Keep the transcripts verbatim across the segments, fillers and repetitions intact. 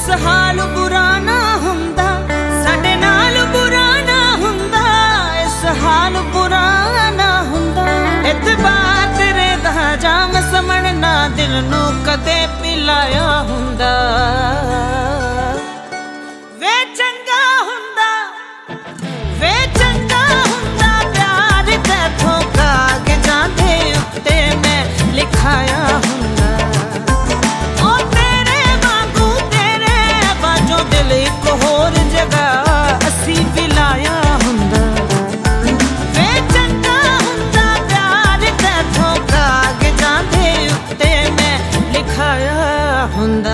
हाल बुरा ना हुंदा, साडे नाल बुरा ना हुंदा, इस हाल बुरा ना हुंदा। इतबार तेरे दा जाम समझना दिल नू कदे पिलाया हुंदा। वे चंगा हुंदा, वे चंगा हुंदा प्यार तैथों कागजां दे उत्ते मैं लिखाया हुंदा। एक होर जगह असी भी लाया हुंदा। वे चंगा हुंदा प्यार तैथों कागजां दे उत्ते मैं लिखाया हुंदा।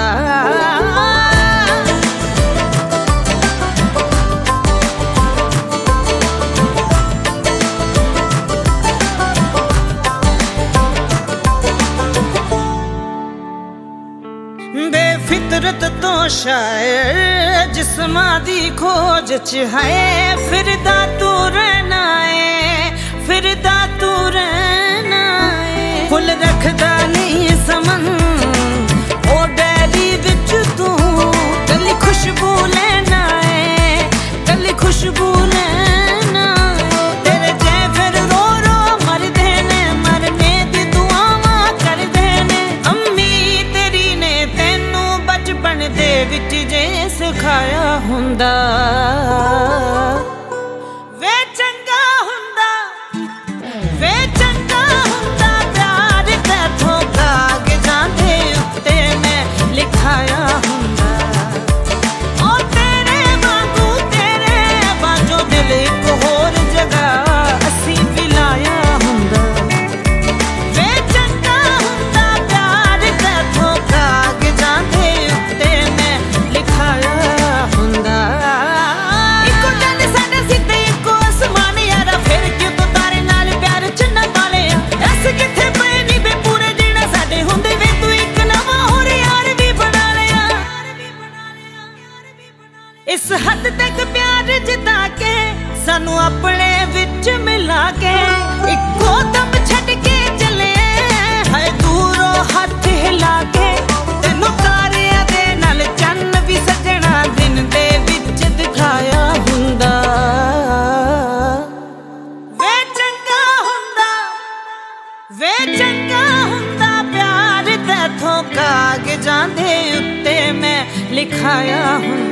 बेफितरत तो शायर जिस्मां दी खोज च है, फिरदा तू रहना है, फिरदा तू रहना है। फुल रखदा नहीं समन ओ डायरी विच तू, कली खुशबू लेना है, कली खुशबू लेना है। तेरे जे फिर रो रो मर देने, मरने दी दुआवां कर देने। अम्मी तेरी ने तेनू बचपन दे विच जे सिखाया हुंदा। वे चंगा हुंदा, वे चंगा हुंदा प्यार तैथों कागजां दे उत्ते मैं लिखाया हुंदा। ओ तेरे वांगू तेरे बाजो दिल एक होर जगह असी भी लाया हुंदा। वे चंगा हुंदा प्यार तैथों कागजां दे उत्ते मैं लिखाया हुंदा। इको चंद साडे सिद्धे इको आसमान यारा, फिर क्यों तो तारे नाल प्यार च ना पालिया। दस किथे पए नी बे पूरे जीना साडे हुंदे वे, तू इक नवां होर यार भी बना लिया। इस हद तक प्यार जिता के सानू अपने विच मिला के, इको दम छड्ड के चले हाय दूरों हथ हिला के। तेनू तारियां दे नाल चन्न भी सजना दिन दे विच दिखाया हुंदा। वे चंगा हुंदा, वे चंगा हुंदा प्यार तैथों कागजां दे उत्ते मैं लिखाया हुंदा।